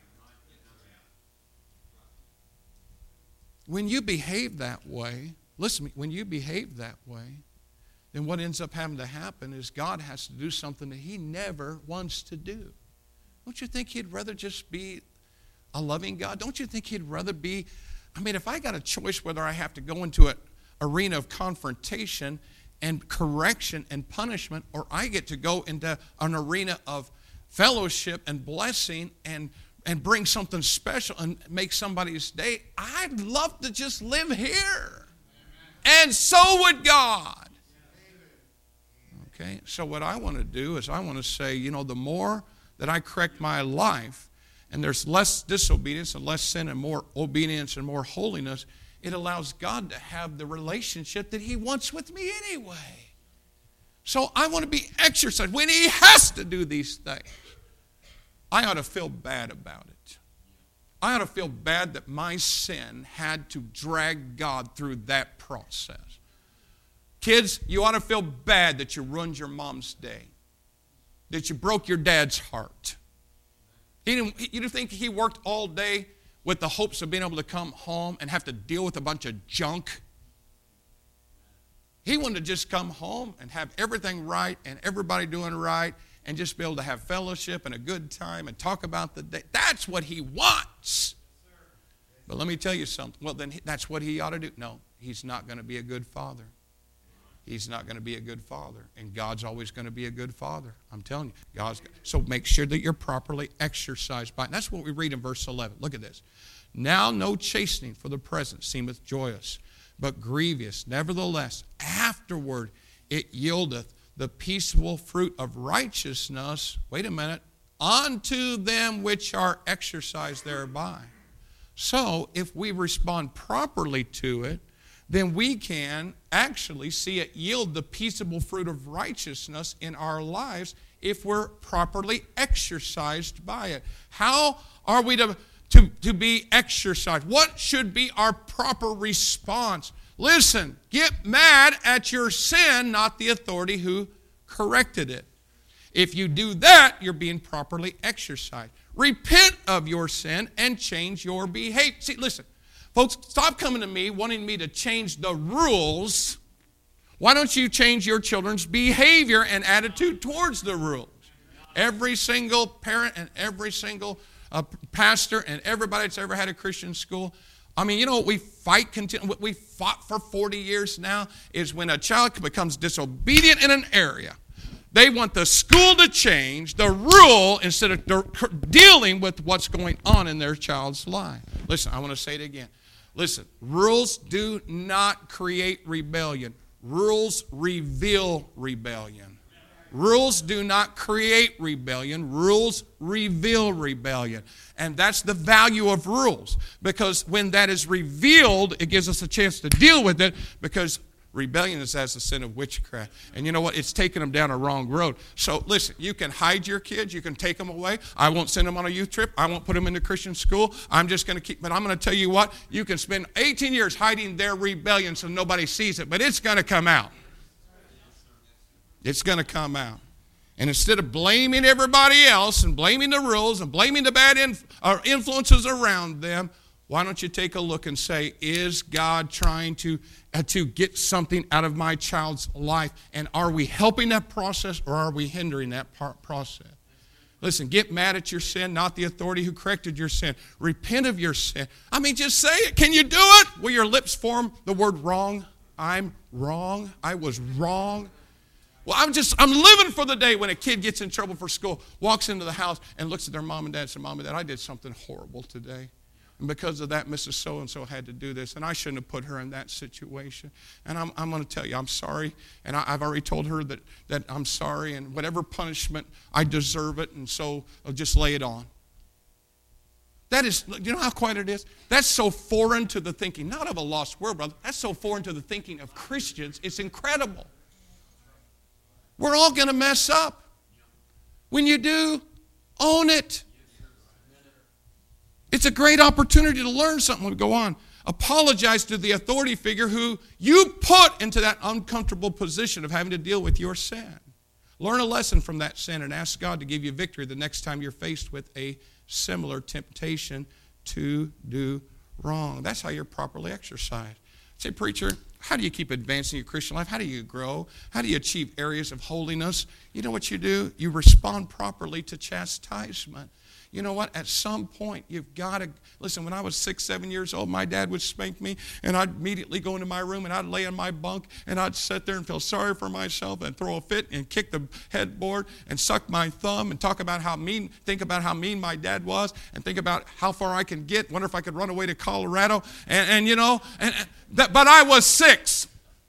When you behave that way, listen to me, when you behave that way, then what ends up having to happen is God has to do something that he never wants to do. Don't you think he'd rather just be a loving God? Don't you think he'd rather be, I mean, if I got a choice whether I have to go into an arena of confrontation and correction and punishment, or I get to go into an arena of fellowship and blessing and and bring something special and make somebody's day, I'd love to just live here. And so would God. Okay, so what I want to do is I want to say, you know, the more that I correct my life, and there's less disobedience and less sin and more obedience and more holiness, it allows God to have the relationship that he wants with me anyway. So I want to be exercised when he has to do these things. I ought to feel bad about it. I ought to feel bad that my sin had to drag God through that process. Kids, you ought to feel bad that you ruined your mom's day, that you broke your dad's heart. He didn't, you didn't think he worked all day with the hopes of being able to come home and have to deal with a bunch of junk? He wanted to just come home and have everything right and everybody doing right and just be able to have fellowship and a good time and talk about the day. That's what he wants. But let me tell you something. Well, then that's what he ought to do. No, he's not going to be a good father. He's not going to be a good father. And God's always going to be a good father. I'm telling you. God's. So make sure that you're properly exercised by it. And that's what we read in verse eleven. Look at this. Now no chastening for the present seemeth joyous, but grievous. Nevertheless, afterward it yieldeth the peaceable fruit of righteousness, wait a minute, unto them which are exercised thereby. So, if we respond properly to it, then we can actually see it yield the peaceable fruit of righteousness in our lives if we're properly exercised by it. How are we to, to, to be exercised? What should be our proper response? Listen, get mad at your sin, not the authority who corrected it. If you do that, you're being properly exercised. Repent of your sin and change your behavior. See, listen, folks, stop coming to me wanting me to change the rules. Why don't you change your children's behavior and attitude towards the rules? Every single parent and every single uh, pastor and everybody that's ever had a Christian school, I mean, you know what we fight, continue, what we fought for forty years now is when a child becomes disobedient in an area, they want the school to change the rule instead of de- dealing with what's going on in their child's life. Listen, I want to say it again. Listen, rules do not create rebellion. Rules reveal rebellion. Rules do not create rebellion. Rules reveal rebellion. And that's the value of rules. Because when that is revealed, it gives us a chance to deal with it, because rebellion is as the sin of witchcraft. And you know what? It's taking them down a wrong road. So listen, you can hide your kids. You can take them away. I won't send them on a youth trip. I won't put them into Christian school. I'm just going to keep, but I'm going to tell you what, you can spend eighteen years hiding their rebellion so nobody sees it, but it's going to come out. It's going to come out. And instead of blaming everybody else and blaming the rules and blaming the bad inf- or influences around them, why don't you take a look and say, is God trying to, uh, to get something out of my child's life? And are we helping that process, or are we hindering that part process? Listen, get mad at your sin, not the authority who corrected your sin. Repent of your sin. I mean, just say it. Can you do it? Will your lips form the word wrong? I'm wrong. I was wrong. Well, I'm just, I'm living for the day when a kid gets in trouble for school, walks into the house and looks at their mom and dad and says, Mom and Dad, I did something horrible today. And because of that, Missus So-and-so had to do this, and I shouldn't have put her in that situation. And I'm, I'm going to tell you, I'm sorry. And I, I've already told her that, that I'm sorry, and whatever punishment, I deserve it, and so I'll just lay it on. That is, you know how quiet it is? That's so foreign to the thinking, not of a lost world, brother. That's so foreign to the thinking of Christians. It's incredible. We're all going to mess up. When you do, own it. It's a great opportunity to learn something. We go on. Apologize to the authority figure who you put into that uncomfortable position of having to deal with your sin. Learn a lesson from that sin and ask God to give you victory the next time you're faced with a similar temptation to do wrong. That's how you're properly exercised. Say, preacher, how do you keep advancing your Christian life? How do you grow? How do you achieve areas of holiness? You know what you do? You respond properly to chastisement. You know what? At some point, you've got to, listen, when I was six, seven years old, my dad would spank me, and I'd immediately go into my room, and I'd lay in my bunk, and I'd sit there and feel sorry for myself and throw a fit and kick the headboard and suck my thumb and talk about how mean, think about how mean my dad was, and think about how far I can get, wonder if I could run away to Colorado, and, and you know, and, and that, but I was six.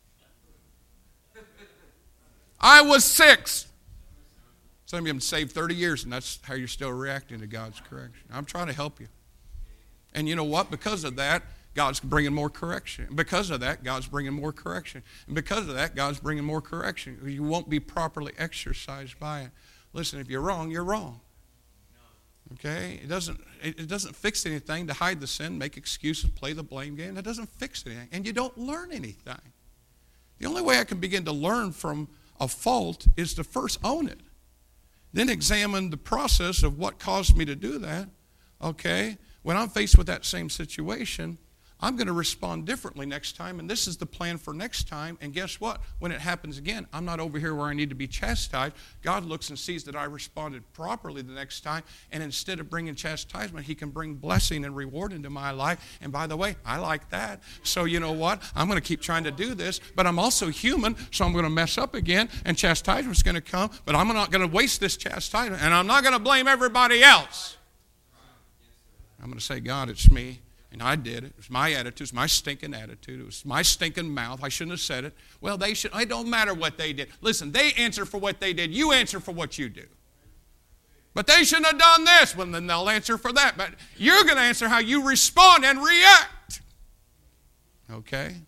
I was six. Some of you have been saved thirty years, and that's how you're still reacting to God's correction. I'm trying to help you. And you know what? Because of that, God's bringing more correction. Because of that, God's bringing more correction. And because of that, God's bringing more correction. You won't be properly exercised by it. Listen, if you're wrong, you're wrong. Okay? It doesn't, it doesn't fix anything to hide the sin, make excuses, play the blame game. That doesn't fix anything. And you don't learn anything. The only way I can begin to learn from a fault is to first own it. Then examine the process of what caused me to do that. Okay? When I'm faced with that same situation, I'm going to respond differently next time, and this is the plan for next time. And guess what? When it happens again, I'm not over here where I need to be chastised. God looks and sees that I responded properly the next time, and instead of bringing chastisement, he can bring blessing and reward into my life. And by the way, I like that. So you know what? I'm going to keep trying to do this, but I'm also human, so I'm going to mess up again, and chastisement's going to come, but I'm not going to waste this chastisement, and I'm not going to blame everybody else. I'm going to say, God, it's me. And I did it. It was my attitude. It was my stinking attitude. It was my stinking mouth. I shouldn't have said it. Well, they should. It don't matter what they did. Listen, they answer for what they did. You answer for what you do. But they shouldn't have done this. Well, then they'll answer for that. But you're going to answer how you respond and react. Okay?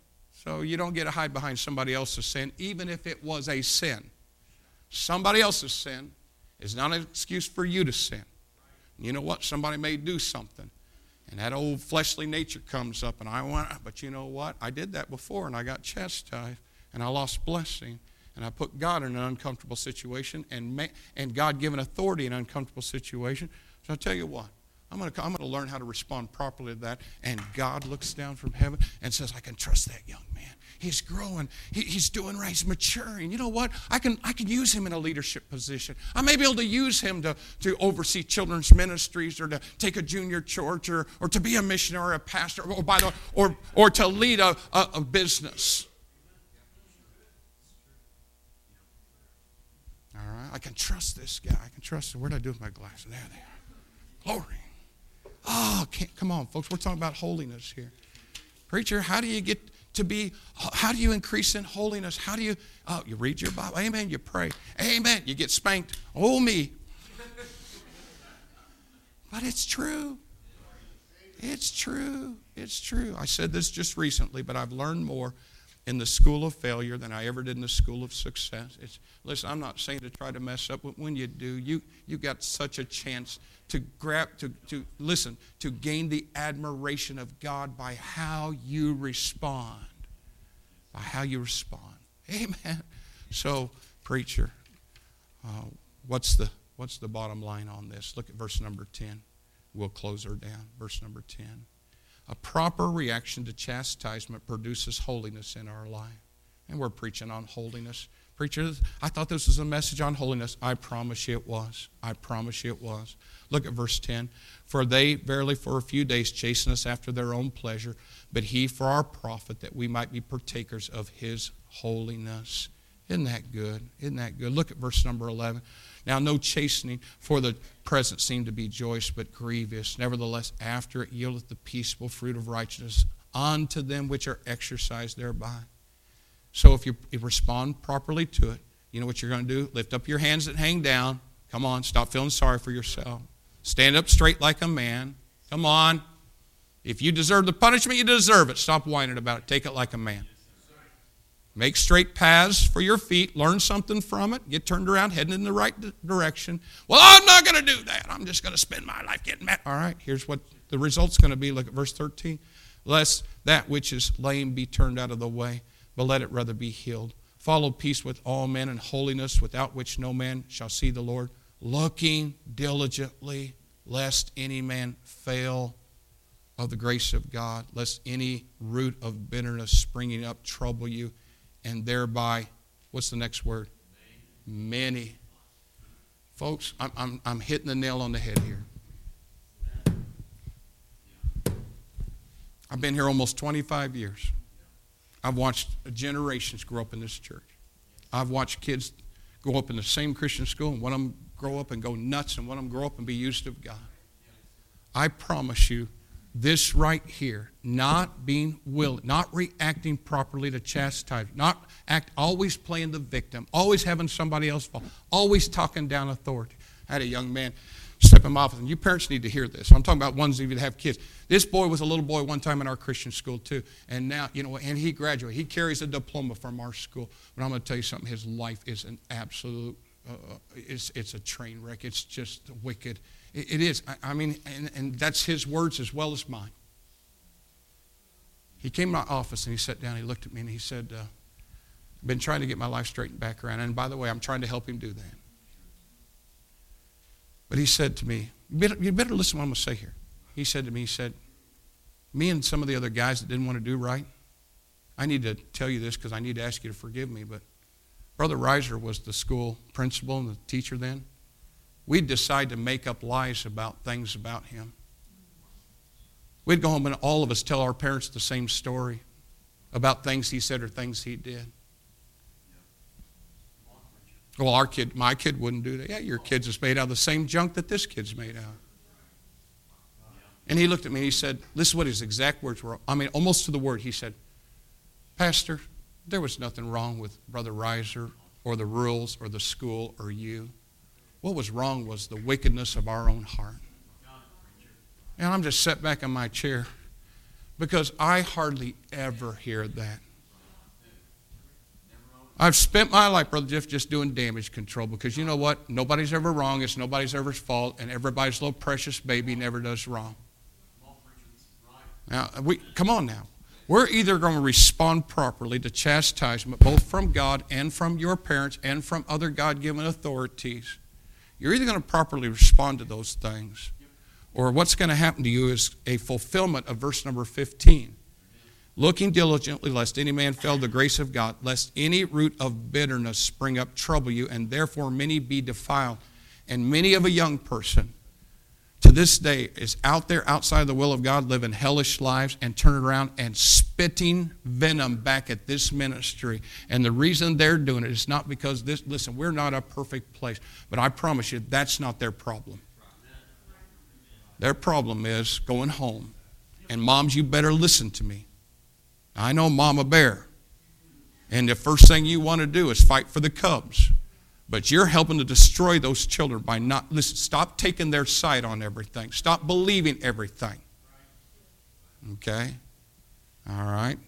So you don't get to hide behind somebody else's sin, even if it was a sin. Somebody else's sin is not an excuse for you to sin. You know what? Somebody may do something, and that old fleshly nature comes up, and I want, but you know what? I did that before, and I got chastised, and I lost blessing, and I put God in an uncomfortable situation, and ma- and God given authority in an uncomfortable situation. So I'll tell you what. I'm going to I'm going to learn how to respond properly to that. And God looks down from heaven and says, I can trust that young man. He's growing. He, he's doing right. He's maturing. You know what? I can I can use him in a leadership position. I may be able to use him to, to oversee children's ministries or to take a junior church or, or to be a missionary or a pastor or, by the, or, or to lead a, a, a business. All right? I can trust this guy. I can trust him. What did I do with my glasses? There they are. Glory. Oh, can't, come on, folks. We're talking about holiness here. Preacher, how do you get to be, how do you increase in holiness? How do you, oh, you read your Bible. Amen. You pray. Amen. You get spanked. Oh, me. But it's true. It's true. It's true. I said this just recently, but I've learned more in the school of failure than I ever did in the school of success. It's, listen, I'm not saying to try to mess up, but when you do, you you got such a chance to grab, to, to listen, to gain the admiration of God by how you respond. By how you respond. Amen. So, preacher, uh, what's the what's the bottom line on this? Look at verse number ten. We'll close her down. Verse number ten. A proper reaction to chastisement produces holiness in our life. And we're preaching on holiness. Preacher, I thought this was a message on holiness. I promise you it was. I promise you it was. Look at verse ten. For they verily for a few days chasten us after their own pleasure, but he for our profit, that we might be partakers of his holiness. Isn't that good? Isn't that good? Look at verse number eleven. Now no chastening for the present seemed to be joyous, but grievous. Nevertheless, after it yieldeth the peaceable fruit of righteousness unto them which are exercised thereby. So if you, you respond properly to it, you know what you're going to do? Lift up your hands that hang down. Come on, stop feeling sorry for yourself. Stand up straight like a man. Come on. If you deserve the punishment, you deserve it. Stop whining about it. Take it like a man. Make straight paths for your feet. Learn something from it. Get turned around, heading in the right direction. Well, I'm not going to do that. I'm just going to spend my life getting mad. All right, here's what the result's going to be. Look at verse thirteen. Lest that which is lame be turned out of the way, but let it rather be healed. Follow peace with all men and holiness, without which no man shall see the Lord. Looking diligently, lest any man fail of the grace of God, lest any root of bitterness springing up trouble you, and thereby, what's the next word? Many. Many. Folks, I'm, I'm, I'm hitting the nail on the head here. I've been here almost twenty-five years. I've watched generations grow up in this church. I've watched kids grow up in the same Christian school, and one of them grow up and go nuts, and one of them grow up and be used of God. I promise you, this right here, not being willing, not reacting properly to chastisement, not act, always playing the victim, always having somebody else fall, always talking down authority. I had a young man step in my office, and you parents need to hear this. I'm talking about ones of you that have kids. This boy was a little boy one time in our Christian school too, and now, you know, and he graduated. He carries a diploma from our school. But I'm going to tell you something, his life is an absolute, uh, it's, it's a train wreck. It's just wicked. It, it is. I, I mean, and, and that's his words as well as mine. He came to my office and he sat down, he looked at me and he said, uh, I've been trying to get my life straightened back around. And by the way, I'm trying to help him do that. But he said to me, you better, you better listen to what I'm going to say here. He said to me, he said, me and some of the other guys that didn't want to do right, I need to tell you this because I need to ask you to forgive me, but Brother Reiser was the school principal and the teacher then. We'd decide to make up lies about things about him. We'd go home and all of us tell our parents the same story about things he said or things he did. Well, our kid, my kid wouldn't do that. Yeah, your kid's is made out of the same junk that this kid's made out of. And he looked at me and he said, this is what his exact words were. I mean, almost to the word. He said, Pastor, there was nothing wrong with Brother Reiser or the rules or the school or you. What was wrong was the wickedness of our own heart. And I'm just sat back in my chair because I hardly ever hear that. I've spent my life, Brother Jeff, just doing damage control because you know what? Nobody's ever wrong. It's nobody's ever fault, and everybody's little precious baby never does wrong. Now, we come on now. We're either going to respond properly to chastisement, both from God and from your parents and from other God-given authorities. You're either going to properly respond to those things, or what's going to happen to you is a fulfillment of verse number fifteen. Looking diligently, lest any man fail the grace of God, lest any root of bitterness spring up, trouble you, and therefore many be defiled. And many of a young person to this day is out there outside the will of God, living hellish lives and turning around and spitting venom back at this ministry. And the reason they're doing it is not because this, listen, we're not a perfect place, but I promise you that's not their problem. Their problem is going home. And moms, you better listen to me. I know Mama Bear. And the first thing you want to do is fight for the cubs. But you're helping to destroy those children by not, listen, stop taking their side on everything. Stop believing everything. Okay? All right?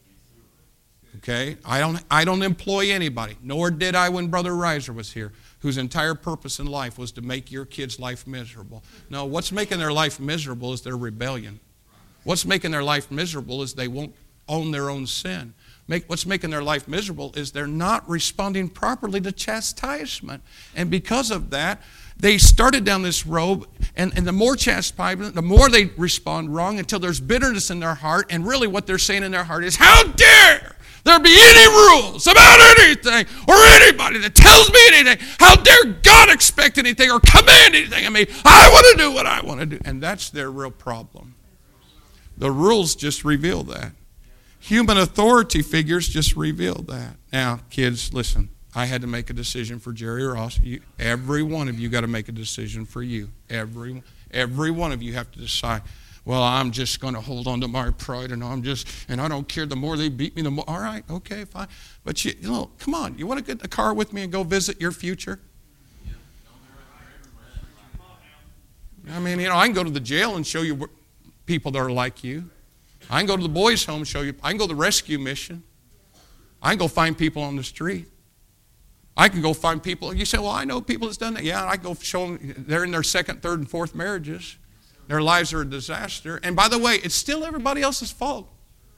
Okay? I don't, I don't employ anybody, nor did I when Brother Reiser was here, whose entire purpose in life was to make your kids' life miserable. No, what's making their life miserable is their rebellion. What's making their life miserable is they won't own their own sin. Make, what's making their life miserable is they're not responding properly to chastisement. And because of that, they started down this road, and, and the more chastisement, the more they respond wrong until there's bitterness in their heart, and really what they're saying in their heart is, how dare there be any rules about anything or anybody that tells me anything? How dare God expect anything or command anything of me? I want to do what I want to do. And that's their real problem. The rules just reveal that. Human authority figures just reveal that. Now, kids, listen. I had to make a decision for Jerry Ross. You, every one of you got to make a decision for you. Every, every one of you have to decide, well, I'm just going to hold on to my pride, and I'm just, and I don't care. The more they beat me, the more. All right, okay, fine. But you, you know, come on. You want to get in the car with me and go visit your future? I mean, you know, I can go to the jail and show you people that are like you. I can go to the boys' home and show you. I can go to the rescue mission. I can go find people on the street. I can go find people. You say, well, I know people that's done that. Yeah, I can go show them they're in their second, third, and fourth marriages. Their lives are a disaster. And by the way, it's still everybody else's fault.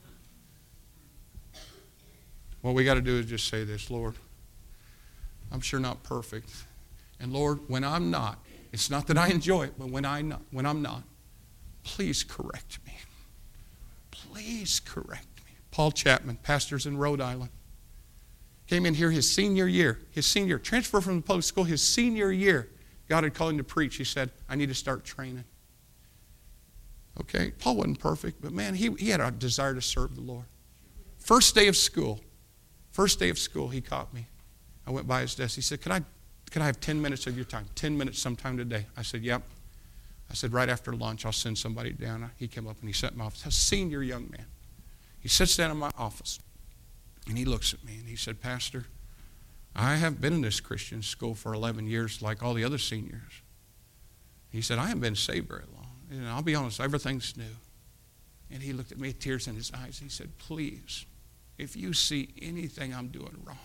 What we got to do is just say this, Lord, I'm sure not perfect. And Lord, when I'm not, it's not that I enjoy it, but when, I not, when I'm not, please correct me. Please correct me. Paul Chapman, pastors in Rhode Island, came in here his senior year, his senior, transferred from the public school, his senior year. God had called him to preach. He said, I need to start training. Okay, Paul wasn't perfect, but man, he, he had a desire to serve the Lord. First day of school, first day of school, he caught me. I went by his desk. He said, could I, could I have ten minutes of your time? ten minutes sometime today. I said, yep. I said, right after lunch, I'll send somebody down. He came up and he sat in my office. A senior young man. He sits down in my office, and he looks at me, and he said, Pastor, I have been in this Christian school for eleven years like all the other seniors. He said, I haven't been saved very long. And I'll be honest, everything's new. And he looked at me, tears in his eyes. He said, please, if you see anything I'm doing wrong,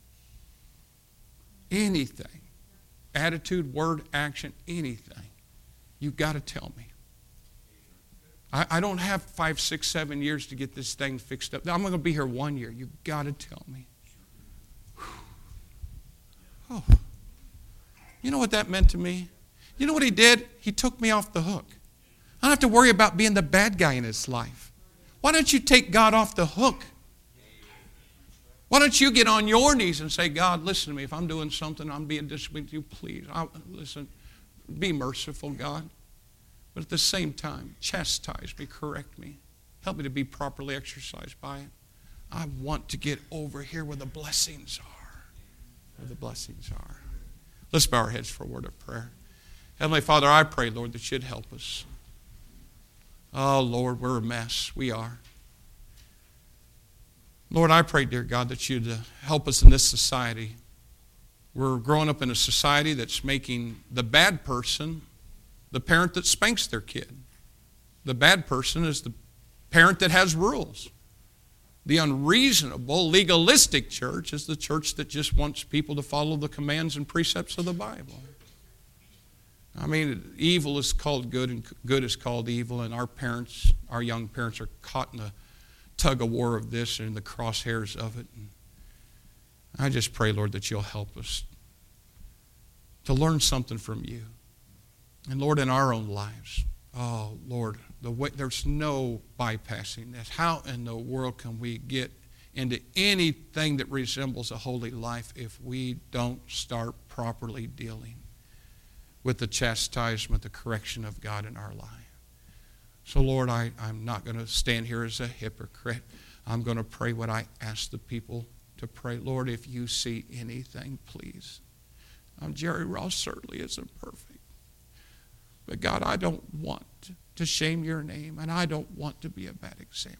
anything, attitude, word, action, anything, you've got to tell me. I, I don't have five, six, seven years to get this thing fixed up. I'm going to be here one year. You've got to tell me. Oh. You know what that meant to me? You know what he did? He took me off the hook. I don't have to worry about being the bad guy in his life. Why don't you take God off the hook? Why don't you get on your knees and say, God, listen to me. If I'm doing something, I'm being disobedient to you, please. I'll, listen, be merciful, God. But at the same time, chastise me, correct me. Help me to be properly exercised by it. I want to get over here where the blessings are. Where the blessings are. Let's bow our heads for a word of prayer. Heavenly Father, I pray, Lord, that you'd help us. Oh, Lord, we're a mess. We are. Lord, I pray, dear God, that you'd help us in this society. We're growing up in a society that's making the bad person the parent that spanks their kid. The bad person is the parent that has rules. The unreasonable, legalistic church is the church that just wants people to follow the commands and precepts of the Bible. I mean, evil is called good and good is called evil, and our parents, our young parents are caught in the tug of war of this and the crosshairs of it. And I just pray, Lord, that you'll help us to learn something from you. And Lord, in our own lives, oh, Lord, the way, there's no bypassing this. How in the world can we get into anything that resembles a holy life if we don't start properly dealing with the chastisement, the correction of God in our life? So, Lord, I, I'm not going to stand here as a hypocrite. I'm going to pray what I ask the people to pray. Lord, if you see anything, please. Um, Jerry Ross certainly isn't perfect. But God, I don't want to shame your name, and I don't want to be a bad example.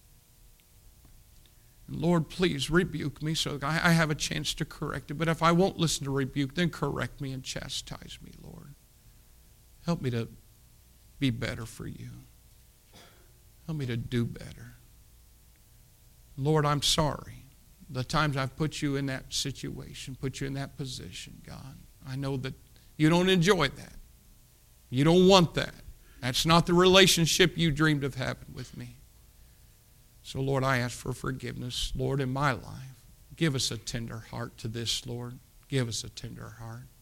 And Lord, please rebuke me so that I have a chance to correct it. But if I won't listen to rebuke, then correct me and chastise me, Lord. Help me to be better for you. Help me to do better. Lord, I'm sorry. The times I've put you in that situation, put you in that position, God. I know that you don't enjoy that. You don't want that. That's not the relationship you dreamed of having with me. So, Lord, I ask for forgiveness, Lord, in my life. Give us a tender heart to this, Lord. Give us a tender heart.